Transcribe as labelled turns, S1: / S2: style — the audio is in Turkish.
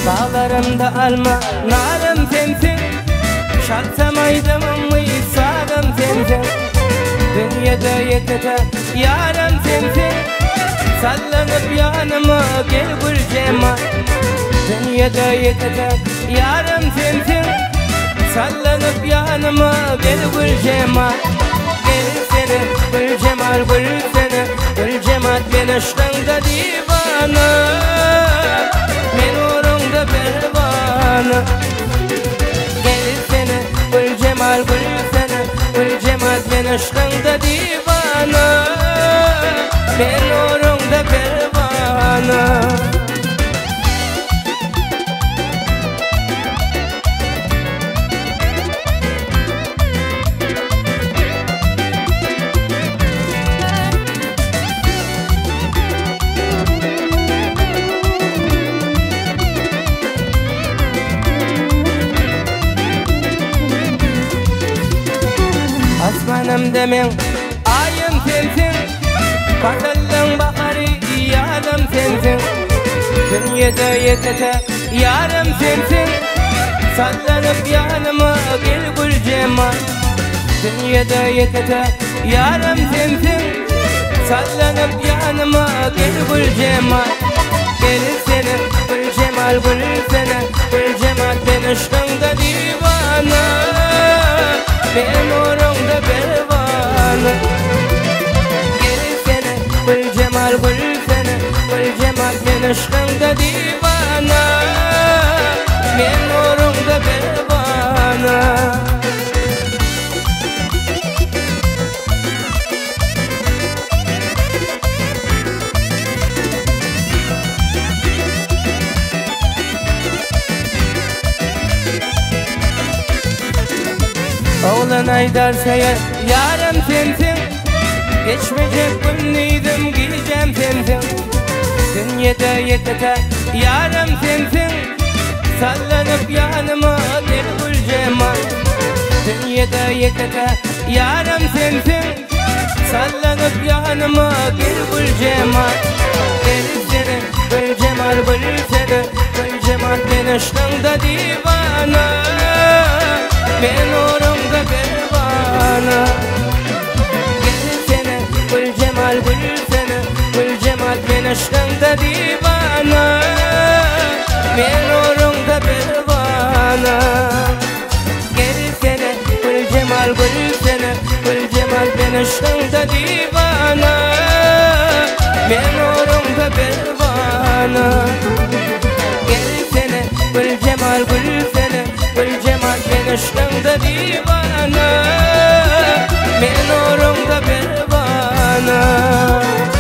S1: Bağlarımda alma narım sensin, şartsam aydamımı sağdım sensin. Dünyada yekete yarım sensin, sallanıp yanıma gel gül cemal. Dünyada yekete yarım sensin, sallanıp yanıma gel gül cemal. Gel seni gül cemal, gül seni gül cemal. Ben aşkında divana, ben uğrunda pervana. Gel seni gül cemal, gül seni gül cemal. Ben aşkında divana, ben uğrunda pervana. Asmanım demen ayım sensin, katılın bakarı yarım sensin. Dünyada yekete yarım sensin, sallanıp yanıma gel gül cemal. Dünyada yekete yarım sensin, sallanıp yanıma gel gül cemal. Gel seni gül cemal, gül seni gül cemal. Ben aşkında divana, ben uğrunda pervana. Gel seni gül cemal, gül seni gül cemal. Ben aşkında divana, ben uğrunda pervana. Oğlan Aydar Sayar yarım sensin, geçmeyecek günlüydüm gideceğim sensin. Dünyada yekete yarım sensin, sallanıp yanıma gel gül cemal. Dünyada yekete yarım sensin, sallanıp yanıma gel gül cemal. Gel seni gül cemal, gül seni gül cemal. Ben aşkında divana, ben uğrunda pervana. Gel seni gül cemal, gül seni gül cemal. Ben aşkında divana, ben uğrunda pervana. Gel seni gül cemal, gül seni gül cemal. Ben aşkında divana, ben uğrunda pervana. Gel seni gül cemal, gül seni gül cemal. Ben aşkında divana, ben uğrunda pervana.